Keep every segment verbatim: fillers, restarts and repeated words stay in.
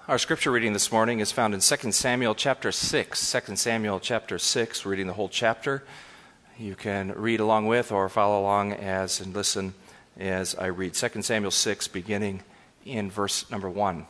Our scripture reading this morning is found in Second Samuel chapter six. Second Samuel chapter six, we're reading the whole chapter. You can read along with or follow along as and listen as I read. Second Samuel six, beginning in verse number one.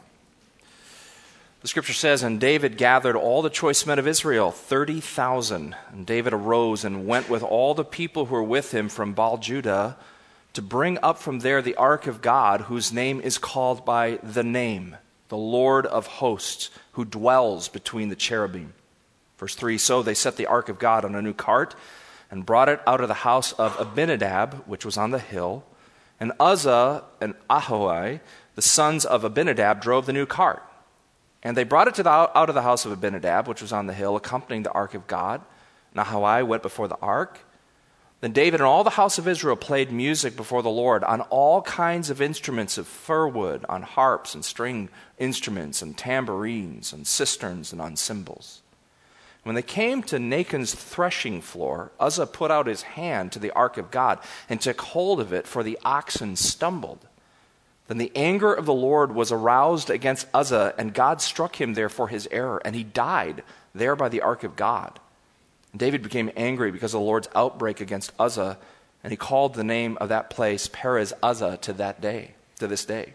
The scripture says, "And David gathered all the choice men of Israel, thirty thousand. And David arose and went with all the people who were with him from Baal-Judah to bring up from there the ark of God, whose name is called by the name, the Lord of hosts, who dwells between the cherubim." Verse three, "So they set the ark of God on a new cart and brought it out of the house of Abinadab, which was on the hill. And Uzzah and Ahoi, the sons of Abinadab, drove the new cart. And they brought it to the, out of the house of Abinadab, which was on the hill, accompanying the ark of God. And Ahoi went before the ark. Then David and all the house of Israel played music before the Lord on all kinds of instruments of fir wood, on harps and string instruments and tambourines and cisterns and on cymbals. When they came to Nachon's threshing floor, Uzzah put out his hand to the ark of God and took hold of it, for the oxen stumbled. Then the anger of the Lord was aroused against Uzzah, and God struck him there for his error, and he died there by the ark of God. And David became angry because of the Lord's outbreak against Uzzah, and he called the name of that place Perez Uzzah to that day, to this day.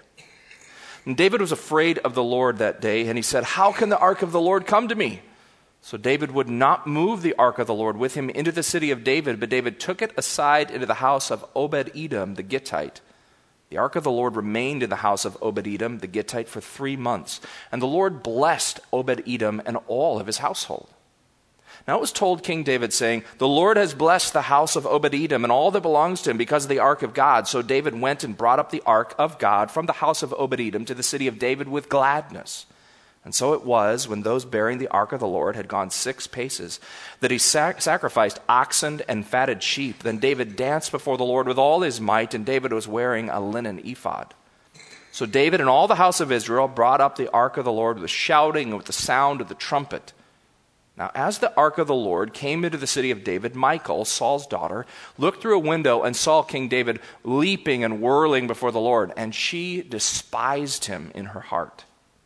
And David was afraid of the Lord that day, and he said, "How can the ark of the Lord come to me?" So David would not move the ark of the Lord with him into the city of David, but David took it aside into the house of Obed-Edom the Gittite. The ark of the Lord remained in the house of Obed-Edom the Gittite for three months, and the Lord blessed Obed-Edom and all of his household. Now it was told King David, saying, "The Lord has blessed the house of Obed-Edom and all that belongs to him because of the ark of God." So David went and brought up the ark of God from the house of Obed-Edom to the city of David with gladness. And so it was, when those bearing the ark of the Lord had gone six paces, that he sac- sacrificed oxen and fatted sheep. Then David danced before the Lord with all his might, and David was wearing a linen ephod. So David and all the house of Israel brought up the ark of the Lord with shouting and with the sound of the trumpet. Now, as the ark of the Lord came into the city of David, Michal, Saul's daughter, looked through a window and saw King David leaping and whirling before the Lord, and she despised him in her heart.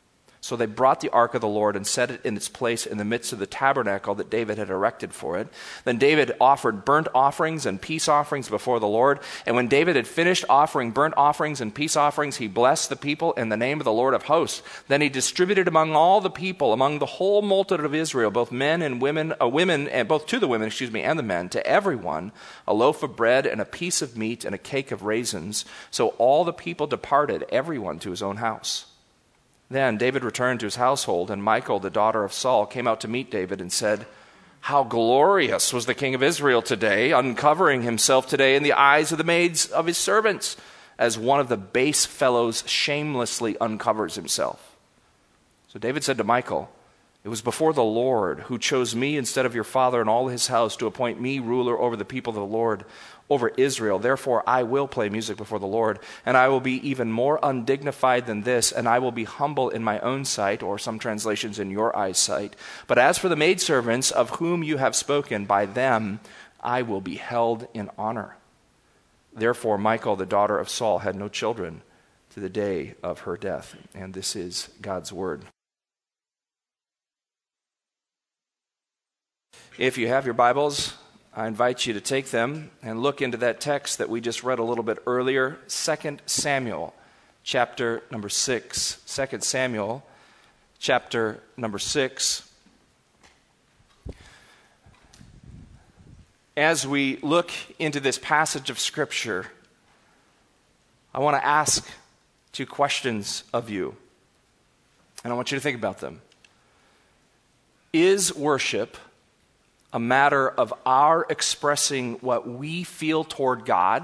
So they brought the ark of the Lord and set it in its place in the midst of the tabernacle that David had erected for it. Then David offered burnt offerings and peace offerings before the Lord. And when David had finished offering burnt offerings and peace offerings, he blessed the people in the name of the Lord of hosts. Then he distributed among all the people, among the whole multitude of Israel, both men and women, uh, women, and both to the women, excuse me, and the men, to everyone, a loaf of bread and a piece of meat and a cake of raisins. So all the people departed, everyone to his own house. Then David returned to his household, and Michal, the daughter of Saul, came out to meet David and said, "How glorious was the king of Israel today, uncovering himself today in the eyes of the maids of his servants, as one of the base fellows shamelessly uncovers himself." So David said to Michal, "It was before the Lord who chose me instead of your father and all his house to appoint me ruler over the people of the Lord, over Israel. Therefore I will play music before the Lord, and I will be even more undignified than this, and I will be humble in my own sight," or some translations, "in your eyesight. But as for the maidservants of whom you have spoken, by them I will be held in honor." Therefore Michal, the daughter of Saul, had no children to the day of her death. And this is God's word. If you have your Bibles, I invite you to take them and look into that text that we just read a little bit earlier, Second Samuel, chapter number six. Second Samuel, chapter number six. As we look into this passage of Scripture, I want to ask two questions of you, and I want you to think about them. Is worship a matter of our expressing what we feel toward God?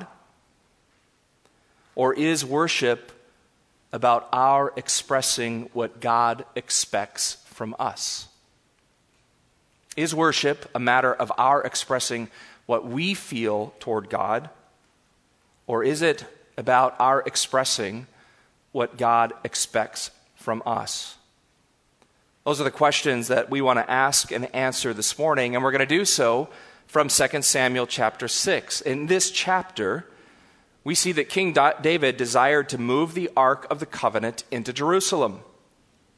Or is worship about our expressing what God expects from us? Is worship a matter of our expressing what we feel toward God? Or is it about our expressing what God expects from us? Those are the questions that we want to ask and answer this morning, and we're going to do so from Second Samuel chapter six. In this chapter, we see that King David desired to move the Ark of the Covenant into Jerusalem.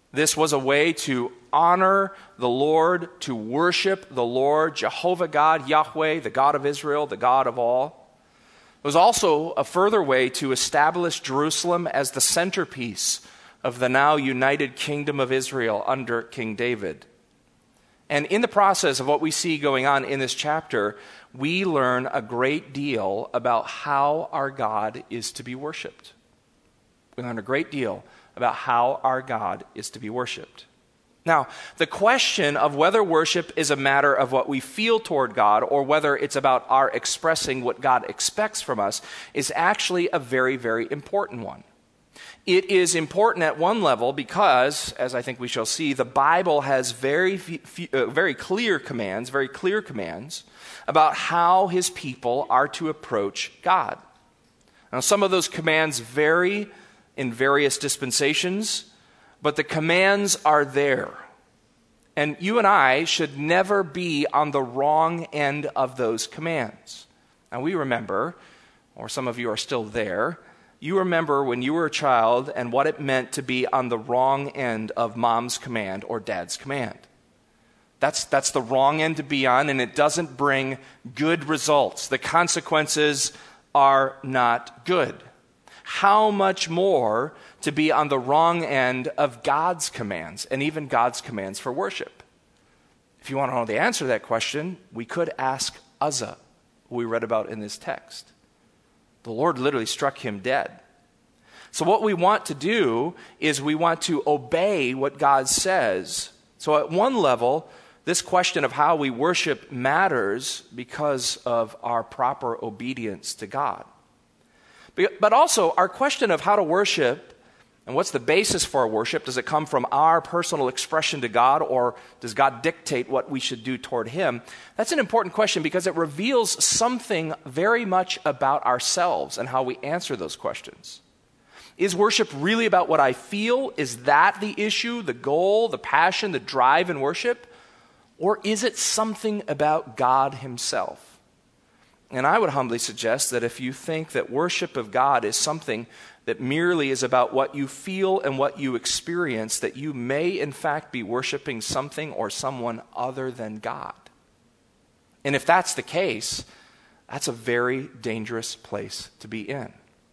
This was a way to honor the Lord, to worship the Lord, Jehovah God, Yahweh, the God of Israel, the God of all. It was also a further way to establish Jerusalem as the centerpiece of the now united kingdom of Israel under King David. And in the process of what we see going on in this chapter, we learn a great deal about how our God is to be worshiped. We learn a great deal about how our God is to be worshiped. Now, the question of whether worship is a matter of what we feel toward God or whether it's about our expressing what God expects from us is actually a very, very important one. It is important at one level because, as I think we shall see, the Bible has very, few, uh, very clear commands, very clear commands about how his people are to approach God. Now, some of those commands vary in various dispensations, but the commands are there. And you and I should never be on the wrong end of those commands. Now, we remember, or some of you are still there, you remember when you were a child and what it meant to be on the wrong end of mom's command or dad's command. That's, that's the wrong end to be on, and it doesn't bring good results. The consequences are not good. How much more to be on the wrong end of God's commands, and even God's commands for worship? If you want to know the answer to that question, we could ask Uzzah, who we read about in this text. The Lord literally struck him dead. So what we want to do is we want to obey what God says. So at one level, this question of how we worship matters because of our proper obedience to God. But also, our question of how to worship and what's the basis for our worship, does it come from our personal expression to God, or does God dictate what we should do toward him? That's an important question because it reveals something very much about ourselves and how we answer those questions. Is worship really about what I feel? Is that the issue, the goal, the passion, the drive in worship? Or is it something about God himself? And I would humbly suggest that if you think that worship of God is something that merely is about what you feel and what you experience, that you may in fact be worshiping something or someone other than God. And if that's the case, that's a very dangerous place to be in.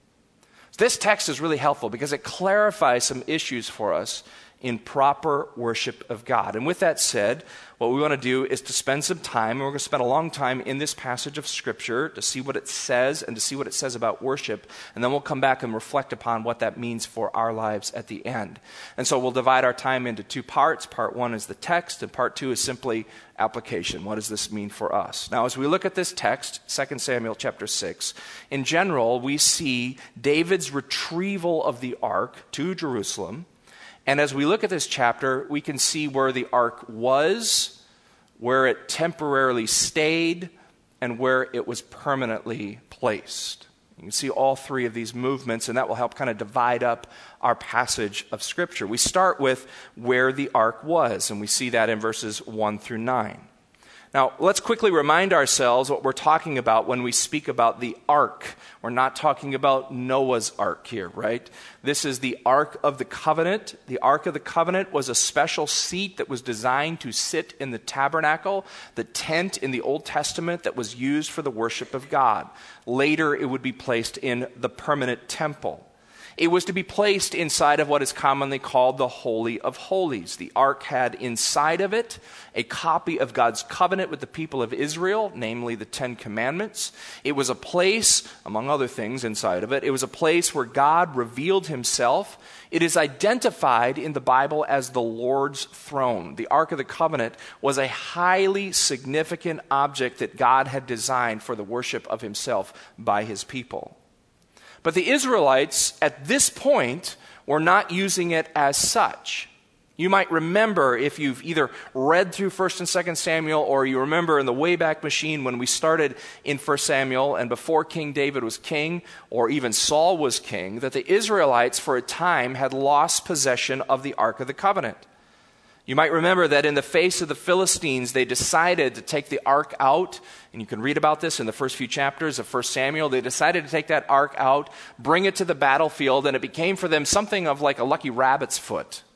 This text is really helpful because it clarifies some issues for us in proper worship of God. And with that said, what we want to do is to spend some time, and we're going to spend a long time in this passage of Scripture to see what it says and to see what it says about worship, and then we'll come back and reflect upon what that means for our lives at the end. And so we'll divide our time into two parts. Part one is the text, and part two is simply application. What does this mean for us? Now, as we look at this text, Second Samuel chapter six, in general, we see David's retrieval of the ark to Jerusalem. And as we look at this chapter, we can see where the ark was, where it temporarily stayed, and where it was permanently placed. You can see all three of these movements, and that will help kind of divide up our passage of Scripture. We start with where the ark was, and we see that in verses one through nine. Now, let's quickly remind ourselves what we're talking about when we speak about the ark. We're not talking about Noah's ark here, right? This is the Ark of the Covenant. The Ark of the Covenant was a special seat that was designed to sit in the tabernacle, the tent in the Old Testament that was used for the worship of God. Later, it would be placed in the permanent temple. It was to be placed inside of what is commonly called the Holy of Holies. The ark had inside of it a copy of God's covenant with the people of Israel, namely the Ten Commandments. It was a place, among other things inside of it, it was a place where God revealed himself. It is identified in the Bible as the Lord's throne. The Ark of the Covenant was a highly significant object that God had designed for the worship of himself by his people. But the Israelites, at this point, were not using it as such. You might remember, if you've either read through First and Second Samuel, or you remember in the Wayback Machine when we started in First Samuel and before King David was king, or even Saul was king, that the Israelites for a time had lost possession of the Ark of the Covenant. You might remember that in the face of the Philistines, they decided to take the ark out, and you can read about this in the first few chapters of First Samuel. They decided to take that ark out, bring it to the battlefield, and it became for them something of like a lucky rabbit's foot,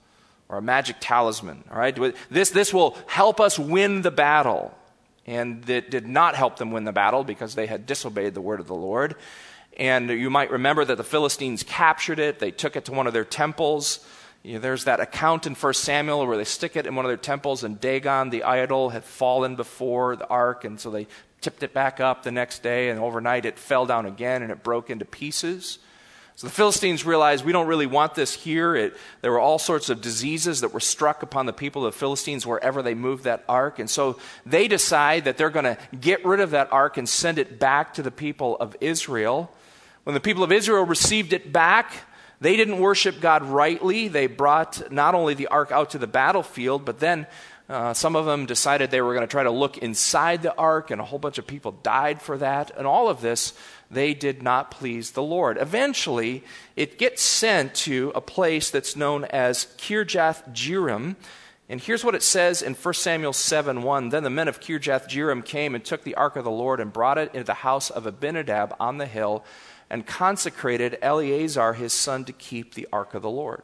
or a magic talisman. All right, this, this will help us win the battle. And it did not help them win the battle because they had disobeyed the word of the Lord. And you might remember that the Philistines captured it. They took it to one of their temples. You know, there's that account in First Samuel where they stick it in one of their temples, and Dagon, the idol, had fallen before the ark, and so they tipped it back up the next day, and overnight it fell down again, and it broke into pieces. So the Philistines realized, we don't really want this here. It, there were all sorts of diseases that were struck upon the people of the Philistines wherever they moved that ark. And so they decide that they're going to get rid of that ark and send it back to the people of Israel. When the people of Israel received it back, they didn't worship God rightly. They brought not only the ark out to the battlefield, but then uh, some of them decided they were going to try to look inside the ark, and a whole bunch of people died for that. And all of this, they did not please the Lord. Eventually, it gets sent to a place that's known as Kirjath-Jearim. And here's what it says in First Samuel seven one. Then the men of Kirjath-Jearim came and took the ark of the Lord and brought it into the house of Abinadab on the hill, and consecrated Eleazar his son to keep the ark of the Lord.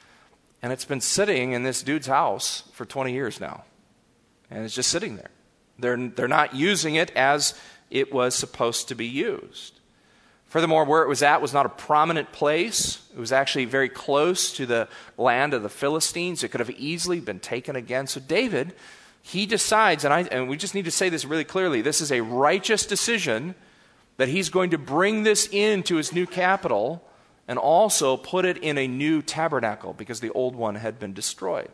And it's been sitting in this dude's house for twenty years now. And it's just sitting there. They're, they're not using it as it was supposed to be used. Furthermore, where it was at was not a prominent place. It was actually very close to the land of the Philistines. It could have easily been taken again. So David, he decides, and, I, and we just need to say this really clearly, this is a righteous decision that he's going to bring this into his new capital and also put it in a new tabernacle because the old one had been destroyed.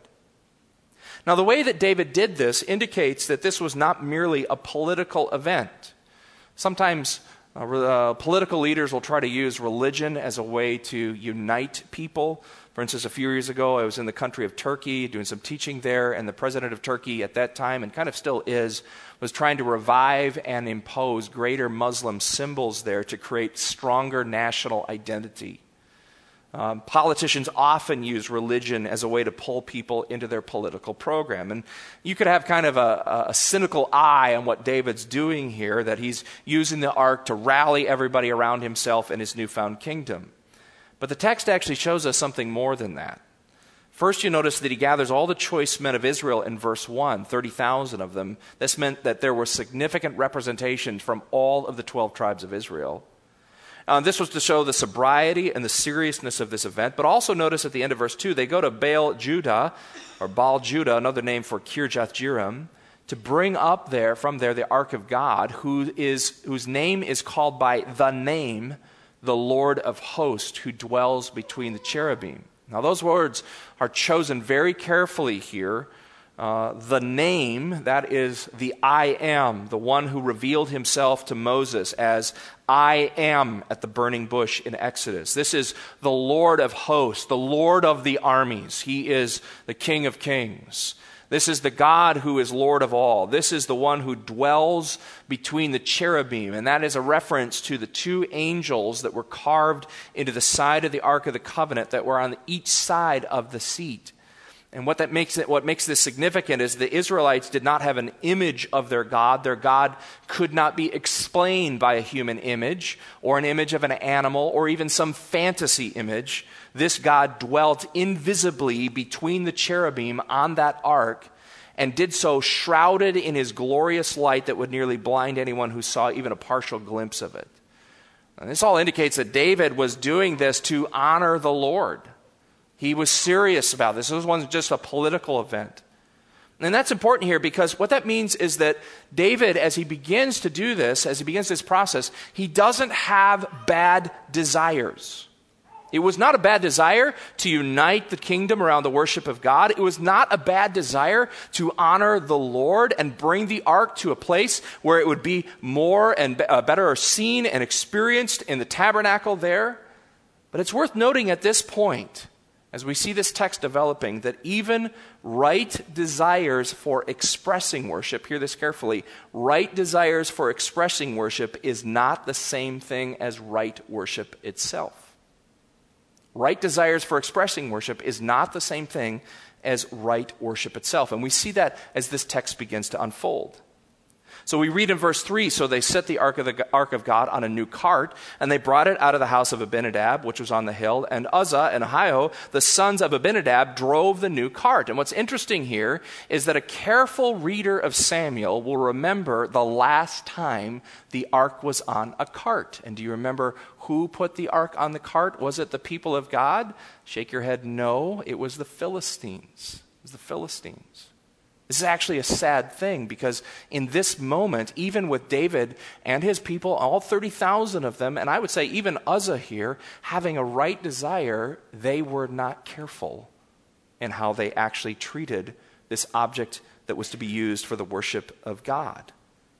Now, the way that David did this indicates that this was not merely a political event. Sometimes uh, uh, political leaders will try to use religion as a way to unite people. For instance, a few years ago, I was in the country of Turkey doing some teaching there, and the president of Turkey at that time, and kind of still is, was trying to revive and impose greater Muslim symbols there to create stronger national identity. Um, politicians often use religion as a way to pull people into their political program. And you could have kind of a, a cynical eye on what David's doing here, that he's using the ark to rally everybody around himself in his newfound kingdom. But the text actually shows us something more than that. First, you notice that he gathers all the choice men of Israel in verse one, thirty thousand of them. This meant that there were significant representation from all of the twelve tribes of Israel. Uh, this was to show the sobriety and the seriousness of this event. But also notice at the end of verse two, they go to Baal Judah, or Baal Judah, another name for Kirjath-Jearim, to bring up there, from there, the ark of God, who is, whose name is called by the name, the Lord of hosts, who dwells between the cherubim. Now, those words are chosen very carefully here. Uh, the name, that is the I am, the one who revealed himself to Moses as I am at the burning bush in Exodus. This is the Lord of hosts, the Lord of the armies. He is the King of kings. This is the God who is Lord of all. This is the one who dwells between the cherubim. And that is a reference to the two angels that were carved into the side of the Ark of the Covenant that were on each side of the seat. And what that makes it, what makes this significant is the Israelites did not have an image of their God. Their God could not be explained by a human image or an image of an animal or even some fantasy image. This God dwelt invisibly between the cherubim on that ark and did so shrouded in his glorious light that would nearly blind anyone who saw even a partial glimpse of it. And this all indicates that David was doing this to honor the Lord. He was serious about this. This wasn't just a political event. And that's important here because what that means is that David, as he begins to do this, as he begins this process, he doesn't have bad desires. It was not a bad desire to unite the kingdom around the worship of God. It was not a bad desire to honor the Lord and bring the ark to a place where it would be more and uh, better seen and experienced in the tabernacle there. But it's worth noting at this point, as we see this text developing, that even right desires for expressing worship, hear this carefully, right desires for expressing worship is not the same thing as right worship itself. Right desires for expressing worship is not the same thing as right worship itself. And we see that as this text begins to unfold. So we read in verse three, so they set the ark of the ark of God on a new cart, and they brought it out of the house of Abinadab, which was on the hill, and Uzzah and Ahio, the sons of Abinadab, drove the new cart. And what's interesting here is that a careful reader of Samuel will remember the last time the ark was on a cart. And do you remember who put the ark on the cart? Was it the people of God? Shake your head, no. It was the Philistines. It was the Philistines. This is actually a sad thing because in this moment, even with David and his people, all thirty thousand of them, and I would say even Uzzah here, having a right desire, they were not careful in how they actually treated this object that was to be used for the worship of God.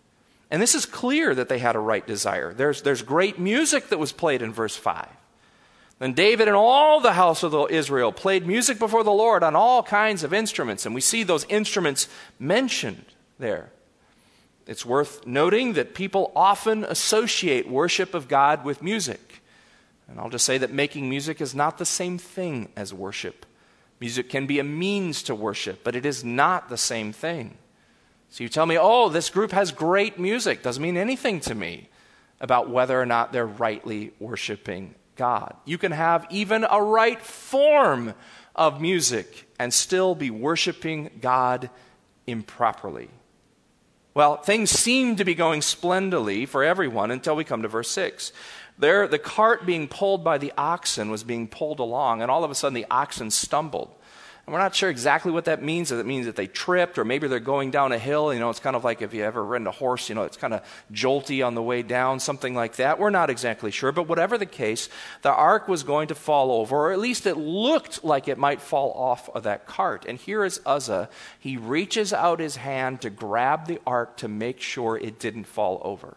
And this is clear that they had a right desire. There's, there's great music that was played in verse five. Then David and all the house of Israel played music before the Lord on all kinds of instruments. And we see those instruments mentioned there. It's worth noting that people often associate worship of God with music. And I'll just say that making music is not the same thing as worship. Music can be a means to worship, but it is not the same thing. So you tell me, oh, this group has great music. Doesn't mean anything to me about whether or not they're rightly worshiping God. You can have even a right form of music and still be worshiping God improperly. Well, things seem to be going splendidly for everyone until we come to verse six. There, the cart being pulled by the oxen was being pulled along, and all of a sudden the oxen stumbled. And we're not sure exactly what that means. If it means that they tripped, or maybe they're going down a hill. You know, it's kind of like if you ever ridden a horse, you know, it's kind of jolty on the way down, something like that. We're not exactly sure. But whatever the case, the ark was going to fall over, or at least it looked like it might fall off of that cart. And here is Uzzah. He reaches out his hand to grab the ark to make sure it didn't fall over.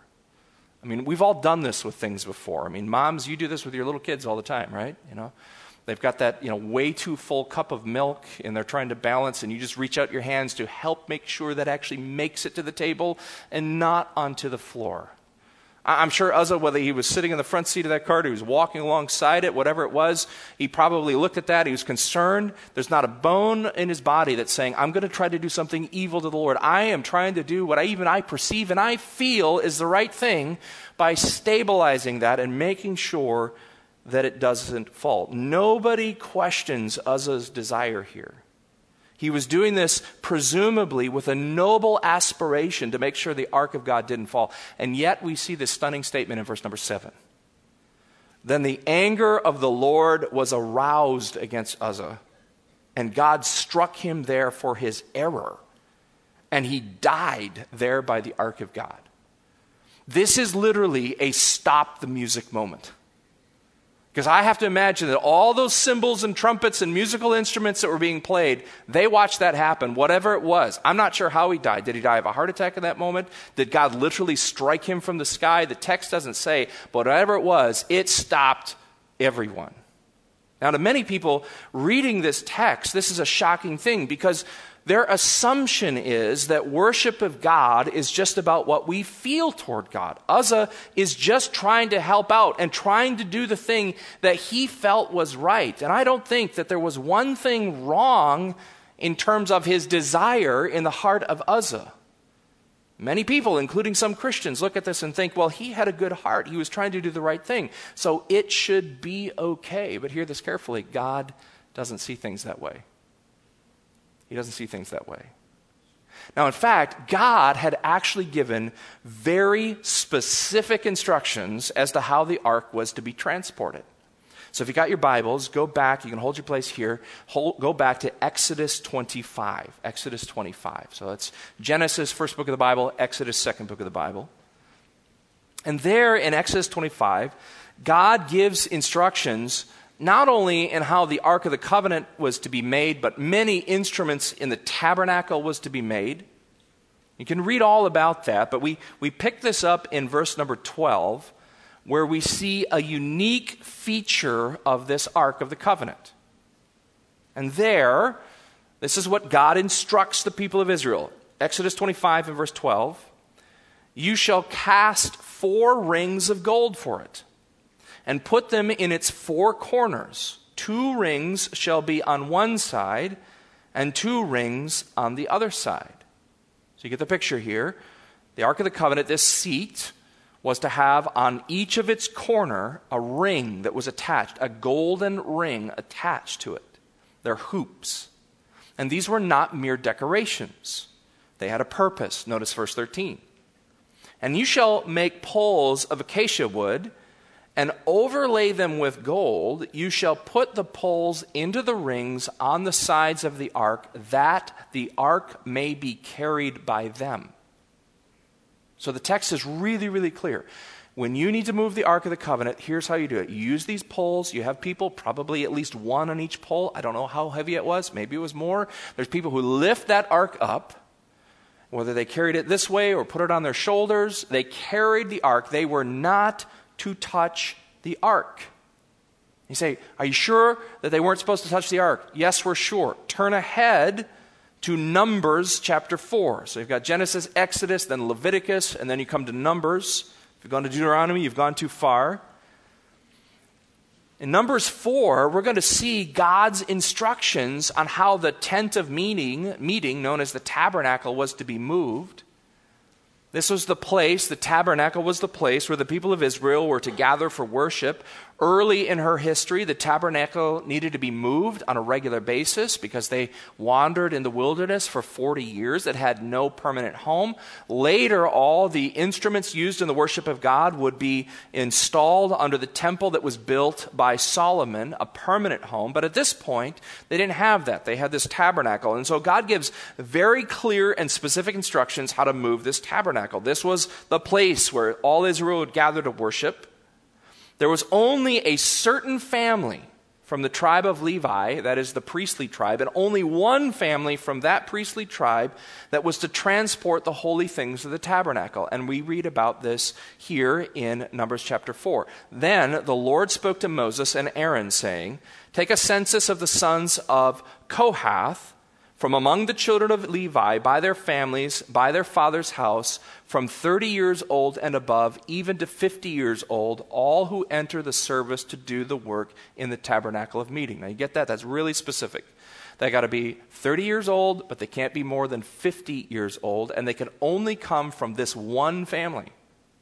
I mean, we've all done this with things before. I mean, moms, you do this with your little kids all the time, right? You know, they've got that, you know, way too full cup of milk, and they're trying to balance, and you just reach out your hands to help make sure that actually makes it to the table and not onto the floor. I'm sure Uzzah, whether he was sitting in the front seat of that cart, or he was walking alongside it, whatever it was, he probably looked at that. He was concerned. There's not a bone in his body that's saying, I'm going to try to do something evil to the Lord. I am trying to do what I even I perceive and I feel is the right thing by stabilizing that and making sure that it doesn't fall. Nobody questions Uzzah's desire here. He was doing this presumably with a noble aspiration to make sure the ark of God didn't fall. And yet we see this stunning statement in verse number seven. Then the anger of the Lord was aroused against Uzzah, and God struck him there for his error, and he died there by the ark of God. This is literally a stop the music moment. Because I have to imagine that all those cymbals and trumpets and musical instruments that were being played, they watched that happen, whatever it was. I'm not sure how he died. Did he die of a heart attack in that moment? Did God literally strike him from the sky? The text doesn't say, but whatever it was, it stopped everyone. Now, to many people reading this text, this is a shocking thing because their assumption is that worship of God is just about what we feel toward God. Uzzah is just trying to help out and trying to do the thing that he felt was right. And I don't think that there was one thing wrong in terms of his desire in the heart of Uzzah. Many people, including some Christians, look at this and think, well, he had a good heart. He was trying to do the right thing. So it should be okay. But hear this carefully. God doesn't see things that way. He doesn't see things that way. Now, in fact, God had actually given very specific instructions as to how the ark was to be transported. So if you got your Bibles, go back. You can hold your place here. Hold, go back to Exodus twenty-five. Exodus twenty-five. So that's Genesis, first book of the Bible, Exodus, second book of the Bible. And there in Exodus twenty-five, God gives instructions not only in how the Ark of the Covenant was to be made, but many instruments in the tabernacle was to be made. You can read all about that, but we, we pick this up in verse number twelve, where we see a unique feature of this Ark of the Covenant. And there, this is what God instructs the people of Israel. Exodus twenty-five and verse twelve. You shall cast four rings of gold for it, and put them in its four corners. Two rings shall be on one side, and two rings on the other side. So you get the picture here. The Ark of the Covenant, this seat, was to have on each of its corner a ring that was attached, a golden ring attached to it. They're hoops. And these were not mere decorations. They had a purpose. Notice verse thirteen. And you shall make poles of acacia wood and overlay them with gold. You shall put the poles into the rings on the sides of the ark, that the ark may be carried by them. So the text is really, really clear. When you need to move the Ark of the Covenant, here's how you do it. You use these poles. You have people, probably at least one on each pole. I don't know how heavy it was. Maybe it was more. There's people who lift that ark up, whether they carried it this way or put it on their shoulders. They carried the ark. They were not to touch the ark. You say, are you sure that they weren't supposed to touch the ark? Yes, we're sure. Turn ahead to Numbers chapter four. So you've got Genesis, Exodus, then Leviticus, and then you come to Numbers. If you've gone to Deuteronomy, you've gone too far. In Numbers four, we're going to see God's instructions on how the tent of meeting, meeting, known as the tabernacle, was to be moved. This was the place, the tabernacle was the place where the people of Israel were to gather for worship. Early in her history, the tabernacle needed to be moved on a regular basis because they wandered in the wilderness for forty years. It had no permanent home. Later, all the instruments used in the worship of God would be installed under the temple that was built by Solomon, a permanent home. But at this point, they didn't have that. They had this tabernacle. And so God gives very clear and specific instructions how to move this tabernacle. This was the place where all Israel would gather to worship. There was only a certain family from the tribe of Levi, that is the priestly tribe, and only one family from that priestly tribe that was to transport the holy things of the tabernacle. And we read about this here in Numbers chapter four. Then the Lord spoke to Moses and Aaron, saying, take a census of the sons of Kohath from among the children of Levi, by their families, by their father's house, from thirty years old and above, even to fifty years old, all who enter the service to do the work in the tabernacle of meeting. Now you get that? That's really specific. They got to be thirty years old, but they can't be more than fifty years old, and they can only come from this one family.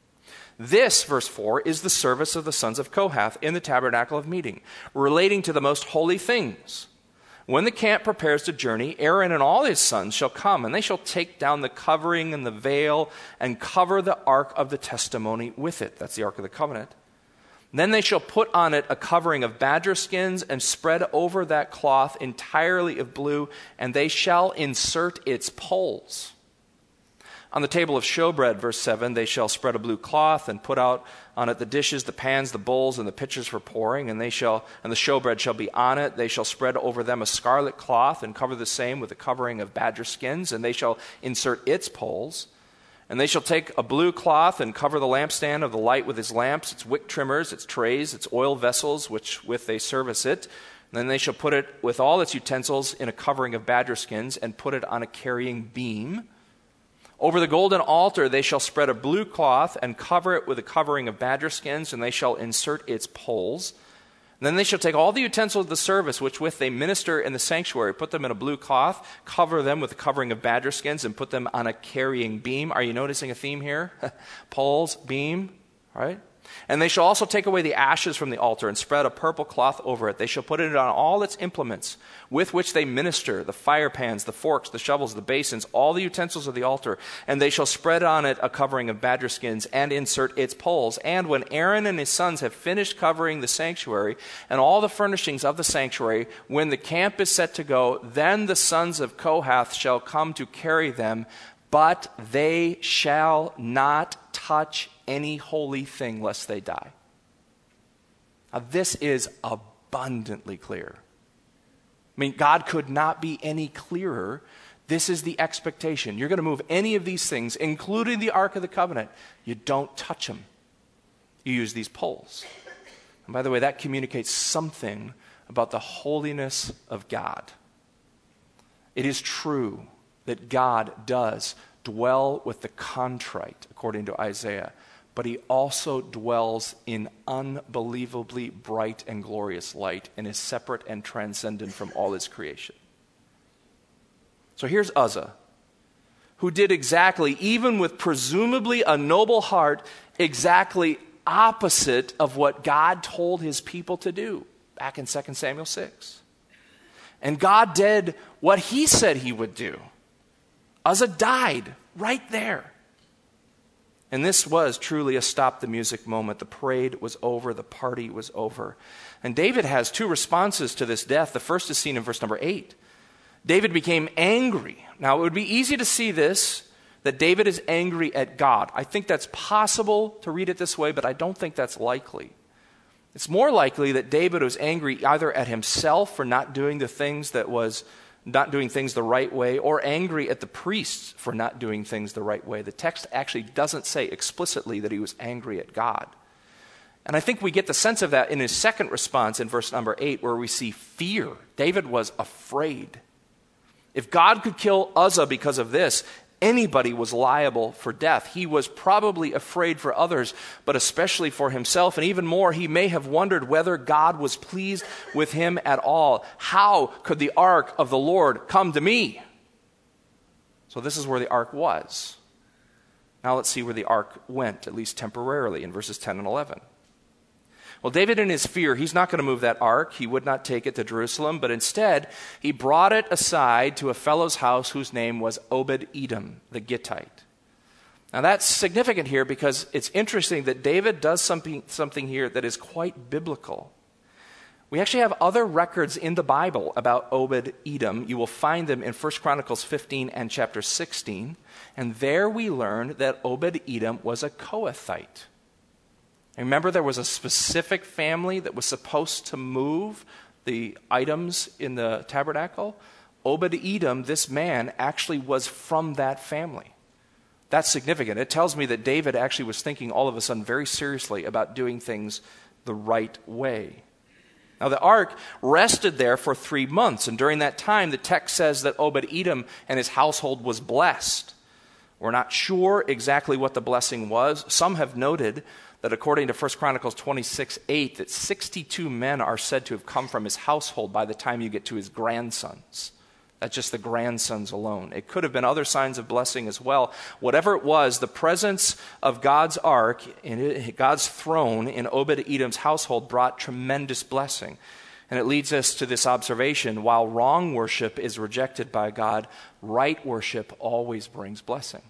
This, verse four, is the service of the sons of Kohath in the tabernacle of meeting, relating to the most holy things. When the camp prepares to journey, Aaron and all his sons shall come, and they shall take down the covering and the veil and cover the ark of the testimony with it. That's the Ark of the Covenant. Then they shall put on it a covering of badger skins and spread over that cloth entirely of blue, and they shall insert its poles. On the table of showbread, verse seven, they shall spread a blue cloth and put out on it the dishes, the pans, the bowls, and the pitchers for pouring, and they shall, and the showbread shall be on it. They shall spread over them a scarlet cloth and cover the same with a covering of badger skins, and they shall insert its poles. And they shall take a blue cloth and cover the lampstand of the light with its lamps, its wick trimmers, its trays, its oil vessels, which with they service it. And then they shall put it with all its utensils in a covering of badger skins and put it on a carrying beam. Over the golden altar they shall spread a blue cloth and cover it with a covering of badger skins, and they shall insert its poles. And then they shall take all the utensils of the service, which with they minister in the sanctuary, put them in a blue cloth, cover them with a covering of badger skins, and put them on a carrying beam. Are you noticing a theme here? Poles, beam, right? And they shall also take away the ashes from the altar and spread a purple cloth over it. They shall put it on all its implements with which they minister, the fire pans, the forks, the shovels, the basins, all the utensils of the altar. And they shall spread on it a covering of badger skins and insert its poles. And when Aaron and his sons have finished covering the sanctuary and all the furnishings of the sanctuary, when the camp is set to go, then the sons of Kohath shall come to carry them, but they shall not touch any holy thing lest they die. Now this is abundantly clear. I mean, God could not be any clearer. This is the expectation. You're going to move any of these things, including the Ark of the Covenant. You don't touch them. You use these poles. And by the way, that communicates something about the holiness of God. It is true that God does dwell with the contrite, according to Isaiah, but he also dwells in unbelievably bright and glorious light and is separate and transcendent from all his creation. So here's Uzzah, who did exactly, even with presumably a noble heart, exactly opposite of what God told his people to do back in Second Samuel six. And God did what he said he would do. Uzzah died right there. And this was truly a stop the music moment. The parade was over. The party was over. And David has two responses to this death. The first is seen in verse number eight. David became angry. Now, it would be easy to see this, that David is angry at God. I think that's possible to read it this way, but I don't think that's likely. It's more likely that David was angry either at himself for not doing the things that was not doing things the right way, or angry at the priests for not doing things the right way. The text actually doesn't say explicitly that he was angry at God. And I think we get the sense of that in his second response in verse number eight, where we see fear. David was afraid. If God could kill Uzzah because of this, anybody was liable for death. He was probably afraid for others, but especially for himself. And even more, he may have wondered whether God was pleased with him at all. How could the ark of the Lord come to me? So this is where the ark was. Now let's see where the ark went, at least temporarily, in verses ten and eleven. Well, David, in his fear, he's not going to move that ark. He would not take it to Jerusalem, but instead, he brought it aside to a fellow's house whose name was Obed-Edom, the Gittite. Now, that's significant here because it's interesting that David does something, something here that is quite biblical. We actually have other records in the Bible about Obed-Edom. You will find them in First Chronicles fifteen and chapter sixteen. And there we learn that Obed-Edom was a Kohathite. Remember, there was a specific family that was supposed to move the items in the tabernacle. Obed-Edom, this man, actually was from that family. That's significant. It tells me that David actually was thinking all of a sudden very seriously about doing things the right way. Now, the ark rested there for three months, and during that time, the text says that Obed-Edom and his household was blessed. We're not sure exactly what the blessing was. Some have noted that according to First Chronicles twenty-six eight, that sixty-two men are said to have come from his household by the time you get to his grandsons. That's just the grandsons alone. It could have been other signs of blessing as well. Whatever it was, the presence of God's ark, in God's throne in Obed-Edom's household brought tremendous blessing. And it leads us to this observation: while wrong worship is rejected by God, right worship always brings blessing.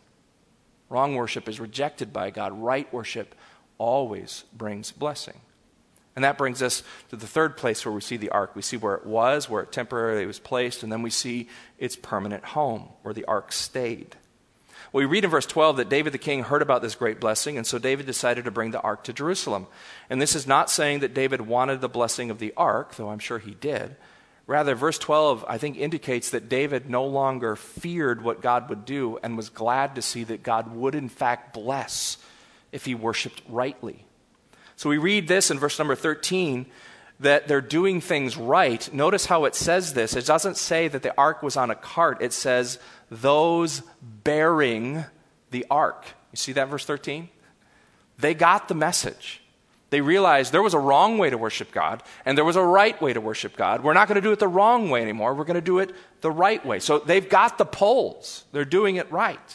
Wrong worship is rejected by God. Right worship always brings blessing. And that brings us to the third place where we see the ark. We see where it was, where it temporarily was placed, and then we see its permanent home, where the ark stayed. Well, we read in verse twelve that David the king heard about this great blessing, and so David decided to bring the ark to Jerusalem. And this is not saying that David wanted the blessing of the ark, though I'm sure he did. Rather, verse twelve, I think, indicates that David no longer feared what God would do and was glad to see that God would in fact bless if he worshiped rightly. So we read this in verse number thirteen, that they're doing things right. Notice how it says this. It doesn't say that the ark was on a cart. It says, those bearing the ark. You see that in verse thirteen? They got the message. They realized there was a wrong way to worship God, and there was a right way to worship God. We're not going to do it the wrong way anymore. We're going to do it the right way. So they've got the poles. They're doing it right.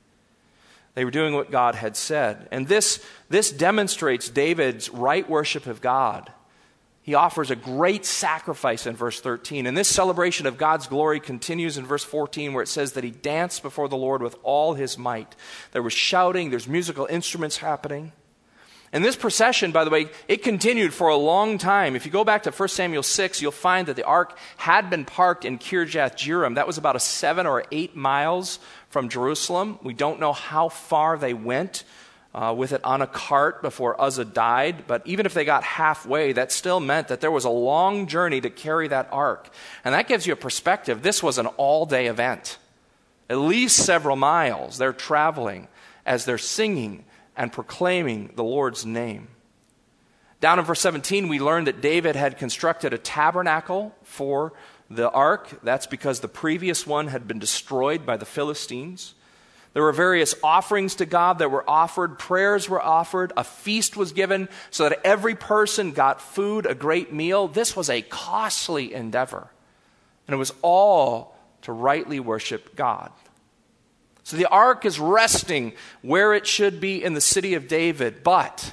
They were doing what God had said. And this, this demonstrates David's right worship of God. He offers a great sacrifice in verse thirteen. And this celebration of God's glory continues in verse fourteen, where it says that he danced before the Lord with all his might. There was shouting, there's musical instruments happening. And this procession, by the way, it continued for a long time. If you go back to First Samuel six, you'll find that the ark had been parked in Kirjath Jearim. That was about a seven or eight miles from Jerusalem. We don't know how far they went uh, with it on a cart before Uzzah died. But even if they got halfway, that still meant that there was a long journey to carry that ark. And that gives you a perspective. This was an all-day event. At least several miles. They're traveling as they're singing and proclaiming the Lord's name. Down in verse seventeen, we learn that David had constructed a tabernacle for the ark. That's because the previous one had been destroyed by the Philistines. There were various offerings to God that were offered. Prayers were offered. A feast was given so that every person got food, a great meal. This was a costly endeavor. And it was all to rightly worship God. So the ark is resting where it should be in the city of David, but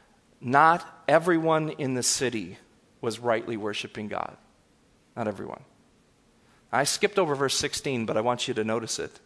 not everyone in the city was rightly worshiping God. Not everyone. I skipped over verse sixteen, but I want you to notice it.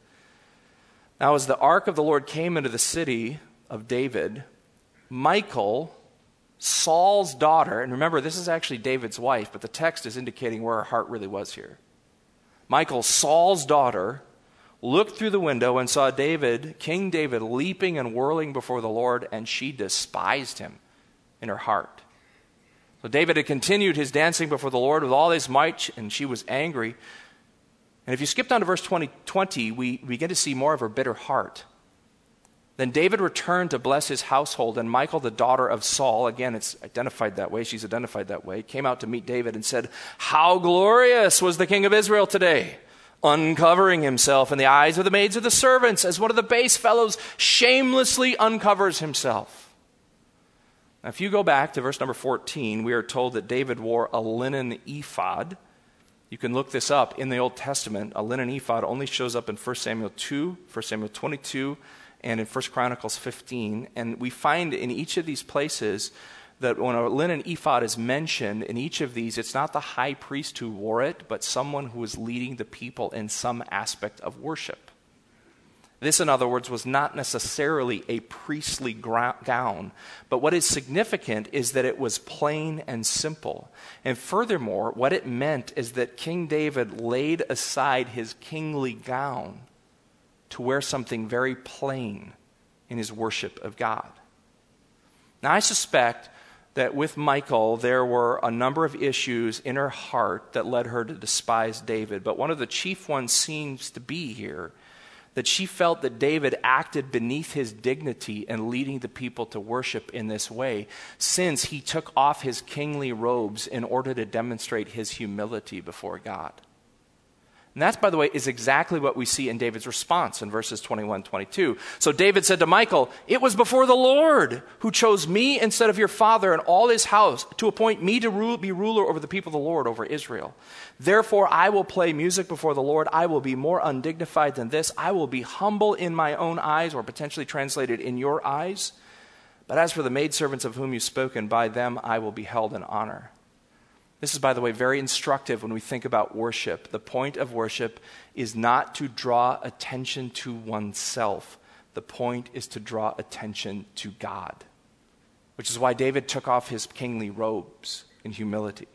Now, as the ark of the Lord came into the city of David, Michal, Saul's daughter, and remember, this is actually David's wife, but the text is indicating where her heart really was here. Michal, Saul's daughter, looked through the window and saw David, King David, leaping and whirling before the Lord, and she despised him in her heart. So David had continued his dancing before the Lord with all his might, and she was angry. And if you skip down to verse twenty, twenty, we begin to see more of her bitter heart. Then David returned to bless his household, and Michal, the daughter of Saul, again, it's identified that way, she's identified that way, came out to meet David and said, "How glorious was the king of Israel today, uncovering himself in the eyes of the maids of the servants, as one of the base fellows shamelessly uncovers himself." Now, if you go back to verse number fourteen, we are told that David wore a linen ephod. You can look this up in the Old Testament. A linen ephod only shows up in First Samuel two, First Samuel twenty-two, and in First Chronicles fifteen. And we find in each of these places that when a linen ephod is mentioned, in each of these, it's not the high priest who wore it, but someone who was leading the people in some aspect of worship. This, in other words, was not necessarily a priestly gown, but what is significant is that it was plain and simple. And furthermore, what it meant is that King David laid aside his kingly gown to wear something very plain in his worship of God. Now, I suspect that with Michal, there were a number of issues in her heart that led her to despise David, but one of the chief ones seems to be here that she felt that David acted beneath his dignity in leading the people to worship in this way, since he took off his kingly robes in order to demonstrate his humility before God. And that, by the way, is exactly what we see in David's response in verses twenty-one, twenty-two. So David said to Michal, "It was before the Lord who chose me instead of your father and all his house to appoint me to rule, be ruler over the people of the Lord, over Israel. Therefore I will play music before the Lord. I will be more undignified than this. I will be humble in my own eyes," or potentially translated, "in your eyes. But as for the maidservants of whom you've spoken, by them I will be held in honor." This is, by the way, very instructive when we think about worship. The point of worship is not to draw attention to oneself. The point is to draw attention to God, which is why David took off his kingly robes in humility.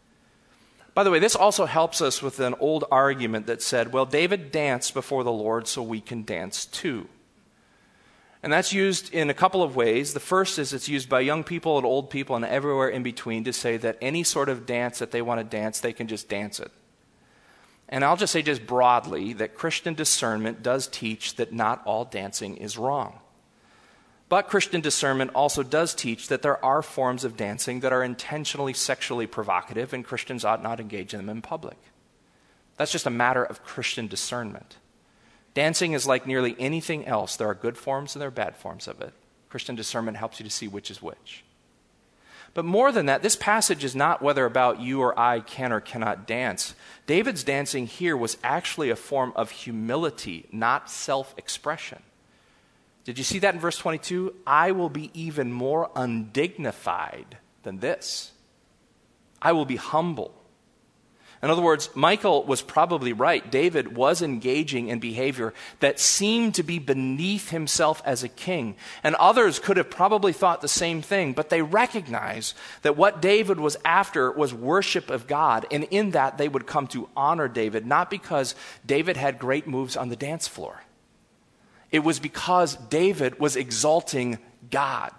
By the way, this also helps us with an old argument that said, well, David danced before the Lord, so we can dance too. And that's used in a couple of ways. The first is it's used by young people and old people and everywhere in between to say that any sort of dance that they want to dance, they can just dance it. And I'll just say just broadly that Christian discernment does teach that not all dancing is wrong. But Christian discernment also does teach that there are forms of dancing that are intentionally sexually provocative, and Christians ought not engage in them in public. That's just a matter of Christian discernment. Dancing is like nearly anything else. There are good forms and there are bad forms of it. Christian discernment helps you to see which is which. But more than that, this passage is not whether about you or I can or cannot dance. David's dancing here was actually a form of humility, not self-expression. Did you see that in verse twenty-two? I will be even more undignified than this. I will be humble. In other words, Michal was probably right. David was engaging in behavior that seemed to be beneath himself as a king. And others could have probably thought the same thing, but they recognized that what David was after was worship of God. And in that, they would come to honor David, not because David had great moves on the dance floor. It was because David was exalting God.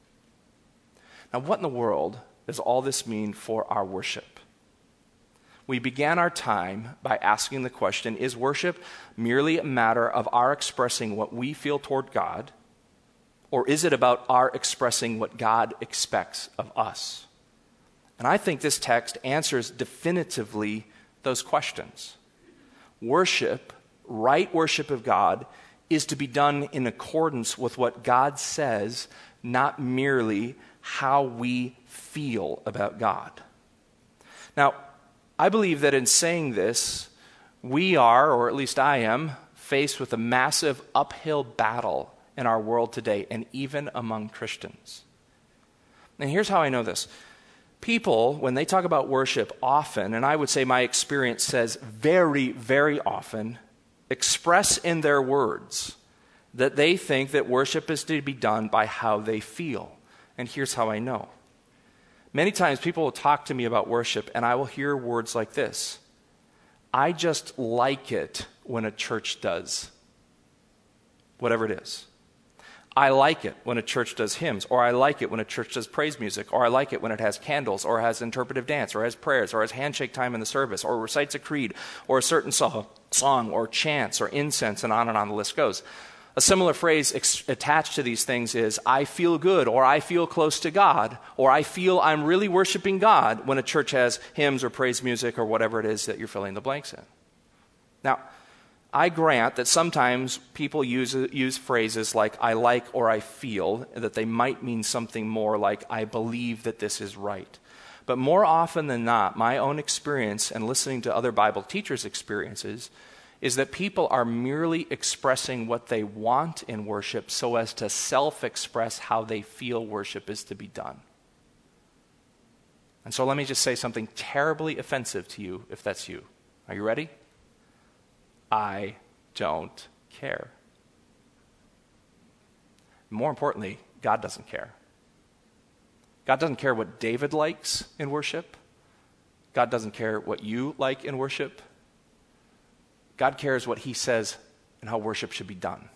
Now, what in the world does all this mean for our worship? We began our time by asking the question, is worship merely a matter of our expressing what we feel toward God, or is it about our expressing what God expects of us? And I think this text answers definitively those questions. Worship, right worship of God, is to be done in accordance with what God says, not merely how we feel about God. Now, I believe that in saying this, we are, or at least I am, faced with a massive uphill battle in our world today, and even among Christians. And here's how I know this. People, when they talk about worship often, and I would say my experience says very, very often, express in their words that they think that worship is to be done by how they feel. And here's how I know. Many times people will talk to me about worship, and I will hear words like this: I just like it when a church does whatever it is. I like it when a church does hymns, or I like it when a church does praise music, or I like it when it has candles, or has interpretive dance, or has prayers, or has handshake time in the service, or recites a creed, or a certain so- song, or chants, or incense, and on and on the list goes. A similar phrase ex- attached to these things is, I feel good, or I feel close to God, or I feel I'm really worshiping God when a church has hymns or praise music or whatever it is that you're filling the blanks in. Now, I grant that sometimes people use use phrases like I like or I feel, that they might mean something more like I believe that this is right. But more often than not, my own experience and listening to other Bible teachers' experiences is that people are merely expressing what they want in worship so as to self-express how they feel worship is to be done. And so let me just say something terribly offensive to you if that's you. Are you ready? I don't care. More importantly, God doesn't care. God doesn't care what David likes in worship. God doesn't care what you like in worship. God cares what he says and how worship should be done.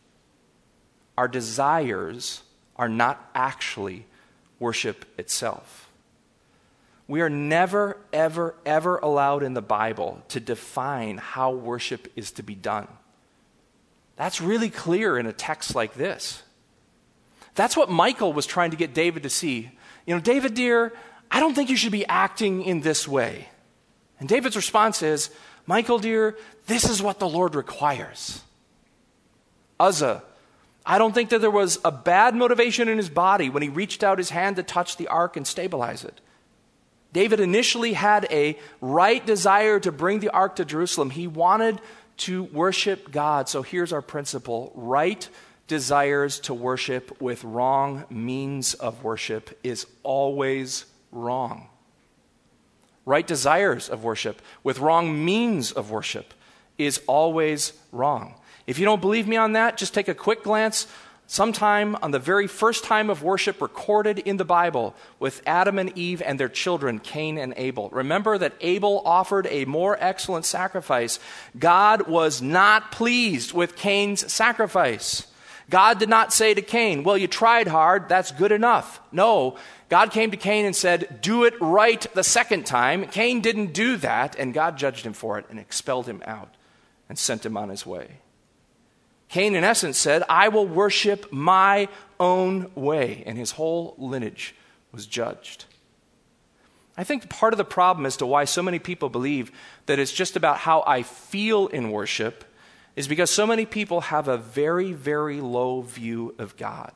Our desires are not actually worship itself. We are never, ever, ever allowed in the Bible to define how worship is to be done. That's really clear in a text like this. That's what Michal was trying to get David to see. You know, David, dear, I don't think you should be acting in this way. And David's response is, Michal, dear, this is what the Lord requires. Uzzah, I don't think that there was a bad motivation in his body when he reached out his hand to touch the ark and stabilize it. David initially had a right desire to bring the ark to Jerusalem. He wanted to worship God. So here's our principle. Right desires to worship with wrong means of worship is always wrong. Right desires of worship with wrong means of worship is always wrong. If you don't believe me on that, just take a quick glance sometime on the very first time of worship recorded in the Bible with Adam and Eve and their children, Cain and Abel. Remember that Abel offered a more excellent sacrifice. God was not pleased with Cain's sacrifice. God did not say to Cain, well, you tried hard, that's good enough. No, God came to Cain and said, do it right the second time. Cain didn't do that, and God judged him for it and expelled him out and sent him on his way. Cain, in essence, said, I will worship my own way, and his whole lineage was judged. I think part of the problem as to why so many people believe that it's just about how I feel in worship is because so many people have a very, very low view of God.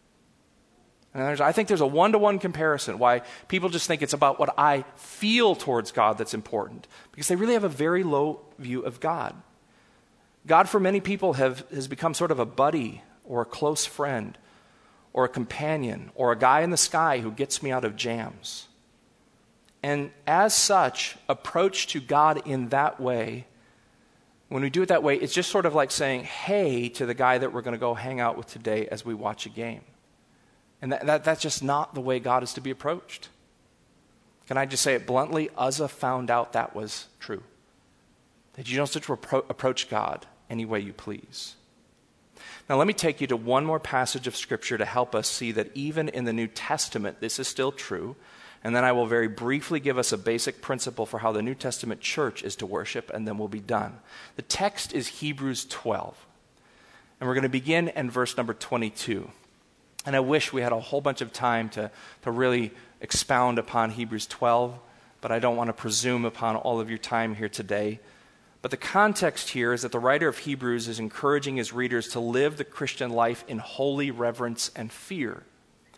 And there's, I think there's a one-to-one comparison why people just think it's about what I feel towards God that's important, because they really have a very low view of God. God, for many people, have, has become sort of a buddy or a close friend or a companion or a guy in the sky who gets me out of jams. And as such, approach to God in that way, when we do it that way, it's just sort of like saying, hey, to the guy that we're going to go hang out with today as we watch a game. And that, that, that's just not the way God is to be approached. Can I just say it bluntly? Uzzah found out that was true. That you don't have to appro- approach God any way you please. Now let me take you to one more passage of Scripture to help us see that even in the New Testament this is still true, and then I will very briefly give us a basic principle for how the New Testament church is to worship, and then we'll be done. The text is Hebrews twelve, and we're going to begin in verse number twenty-two. And I wish we had a whole bunch of time to, to really expound upon Hebrews twelve, but I don't want to presume upon all of your time here today. But the context here is that the writer of Hebrews is encouraging his readers to live the Christian life in holy reverence and fear.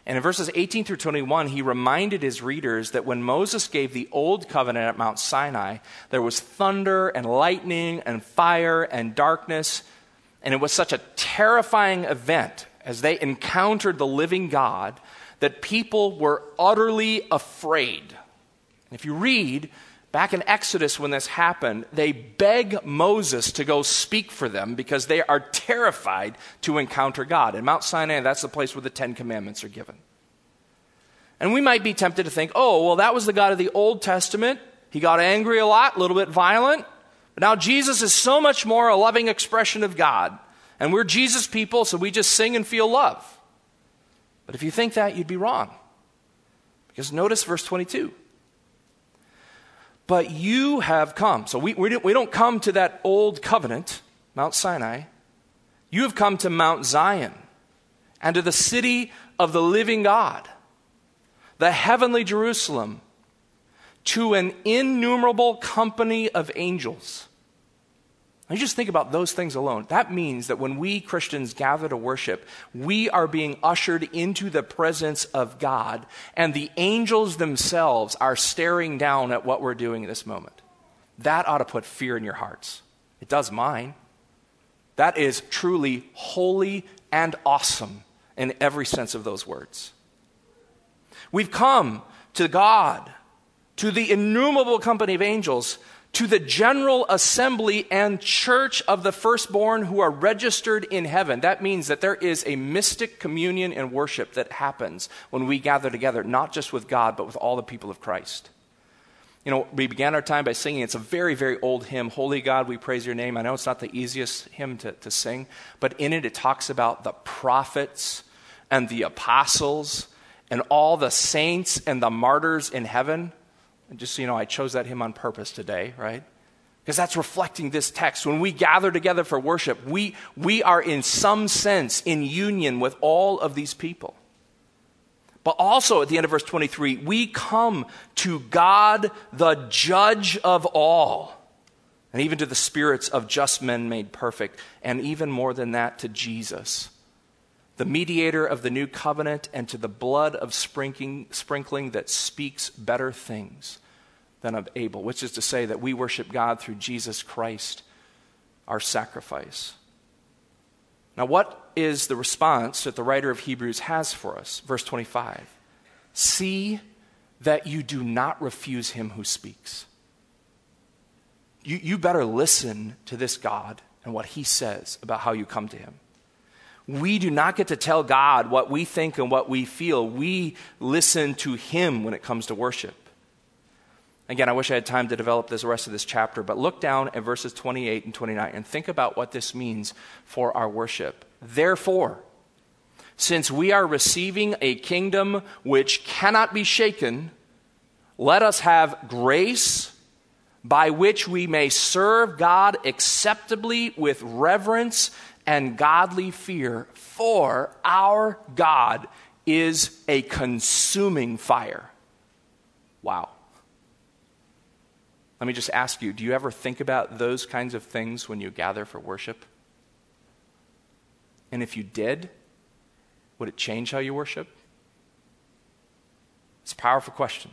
And in verses eighteen through twenty-one, he reminded his readers that when Moses gave the old covenant at Mount Sinai, there was thunder and lightning and fire and darkness. And it was such a terrifying event as they encountered the living God that people were utterly afraid. And if you read back in Exodus when this happened, they beg Moses to go speak for them because they are terrified to encounter God. In Mount Sinai, that's the place where the Ten Commandments are given. And we might be tempted to think, oh, well, that was the God of the Old Testament. He got angry a lot, a little bit violent. But now Jesus is so much more a loving expression of God. And we're Jesus people, so we just sing and feel love. But if you think that, you'd be wrong. Because notice verse twenty-two. But you have come. So we, we, don't, we don't come to that old covenant, Mount Sinai. You have come to Mount Zion and to the city of the living God, the heavenly Jerusalem, to an innumerable company of angels. Now you just think about those things alone. That means that when we Christians gather to worship, we are being ushered into the presence of God, and the angels themselves are staring down at what we're doing at this moment. That ought to put fear in your hearts. It does mine. That is truly holy and awesome in every sense of those words. We've come to God, to the innumerable company of angels, to the general assembly and church of the firstborn who are registered in heaven. That means that there is a mystic communion and worship that happens when we gather together, not just with God, but with all the people of Christ. You know, we began our time by singing. It's a very, very old hymn, Holy God, we praise your name. I know it's not the easiest hymn to, to sing, but in it, it talks about the prophets and the apostles and all the saints and the martyrs in heaven. And just so you know, I chose that hymn on purpose today, right? Because that's reflecting this text. When we gather together for worship, we, we are in some sense in union with all of these people. But also at the end of verse twenty-three, we come to God, the judge of all, and even to the spirits of just men made perfect, and even more than that, to Jesus, the mediator of the new covenant, and to the blood of sprinkling, sprinkling that speaks better things than of Abel, which is to say that we worship God through Jesus Christ, our sacrifice. Now, what is the response that the writer of Hebrews has for us? Verse twenty-five. See that you do not refuse him who speaks. You, you better listen to this God and what he says about how you come to him. We do not get to tell God what we think and what we feel. We listen to him when it comes to worship. Again, I wish I had time to develop this rest of this chapter, but look down at verses twenty-eight and twenty-nine and think about what this means for our worship. Therefore, since we are receiving a kingdom which cannot be shaken, let us have grace by which we may serve God acceptably with reverence and godly fear, for our God is a consuming fire. Wow. Let me just ask you, do you ever think about those kinds of things when you gather for worship? And if you did, would it change how you worship? It's a powerful question.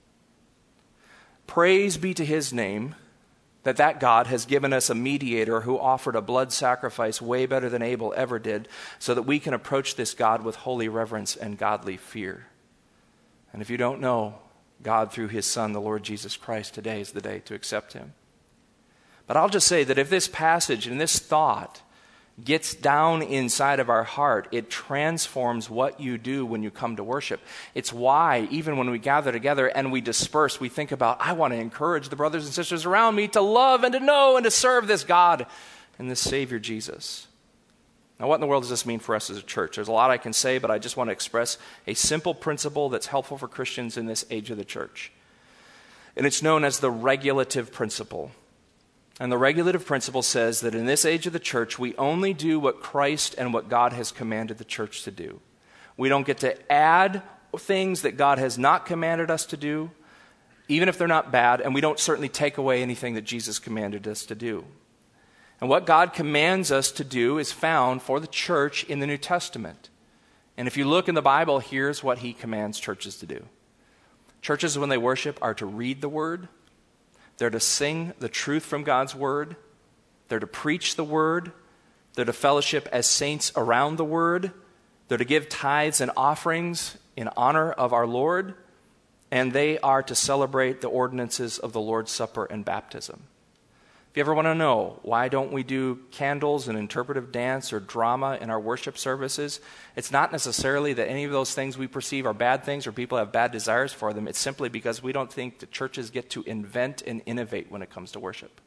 Praise be to his name that that God has given us a mediator who offered a blood sacrifice way better than Abel ever did, so that we can approach this God with holy reverence and godly fear. And if you don't know God through his Son, the Lord Jesus Christ, today is the day to accept him. But I'll just say that if this passage and this thought gets down inside of our heart, it transforms what you do when you come to worship. It's why, even when we gather together and we disperse, we think about, I want to encourage the brothers and sisters around me to love and to know and to serve this God and this Savior Jesus. Now, what in the world does this mean for us as a church? There's a lot I can say, but I just want to express a simple principle that's helpful for Christians in this age of the church. And it's known as the regulative principle. And the regulative principle says that in this age of the church, we only do what Christ and what God has commanded the church to do. We don't get to add things that God has not commanded us to do, even if they're not bad, and we don't certainly take away anything that Jesus commanded us to do. And what God commands us to do is found for the church in the New Testament. And if you look in the Bible, here's what he commands churches to do. Churches, when they worship, are to read the word. They're to sing the truth from God's word. They're to preach the word. They're to fellowship as saints around the word. They're to give tithes and offerings in honor of our Lord. And they are to celebrate the ordinances of the Lord's Supper and baptism. If you ever want to know why don't we do candles and interpretive dance or drama in our worship services, it's not necessarily that any of those things we perceive are bad things or people have bad desires for them. It's simply because we don't think that churches get to invent and innovate when it comes to worship.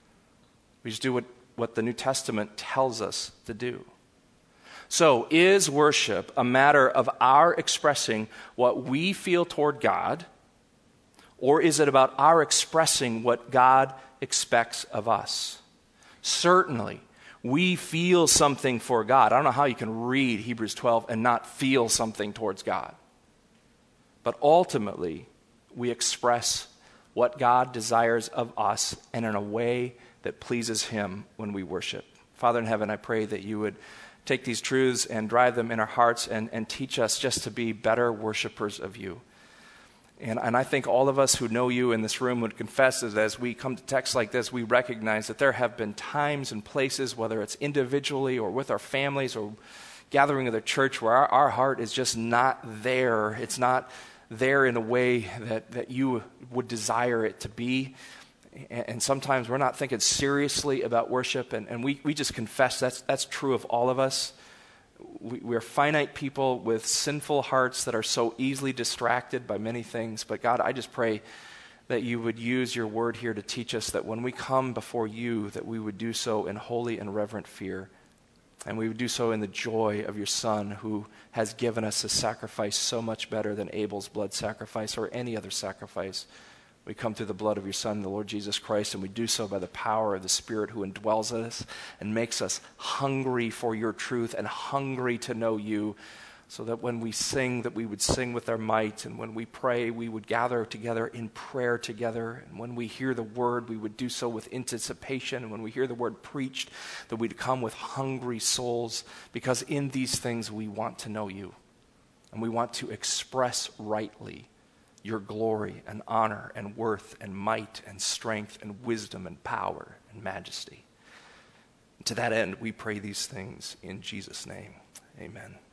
We just do what, what the New Testament tells us to do. So, is worship a matter of our expressing what we feel toward God, or is it about our expressing what God expects of us? Certainly, we feel something for God. I don't know how you can read Hebrews twelve and not feel something towards God. But ultimately, we express what God desires of us and in a way that pleases him when we worship. Father in heaven, I pray that you would take these truths and drive them in our hearts and, and teach us just to be better worshipers of you. And, and I think all of us who know you in this room would confess that as we come to texts like this, we recognize that there have been times and places, whether it's individually or with our families or gathering of the church, where our, our heart is just not there. It's not there in a way that, that you would desire it to be. And, and sometimes we're not thinking seriously about worship, and, and we, we just confess that's, that's true of all of us. We, we're finite people with sinful hearts that are so easily distracted by many things. But God, I just pray that you would use your word here to teach us that when we come before you, that we would do so in holy and reverent fear. And we would do so in the joy of your Son, who has given us a sacrifice so much better than Abel's blood sacrifice or any other sacrifice. We come through the blood of your Son, the Lord Jesus Christ, and we do so by the power of the Spirit who indwells us and makes us hungry for your truth and hungry to know you, so that when we sing, that we would sing with our might, and when we pray, we would gather together in prayer together, and when we hear the word, we would do so with anticipation, and when we hear the word preached, that we'd come with hungry souls, because in these things we want to know you, and we want to express rightly your glory and honor and worth and might and strength and wisdom and power and majesty. And to that end, we pray these things in Jesus' name. Amen.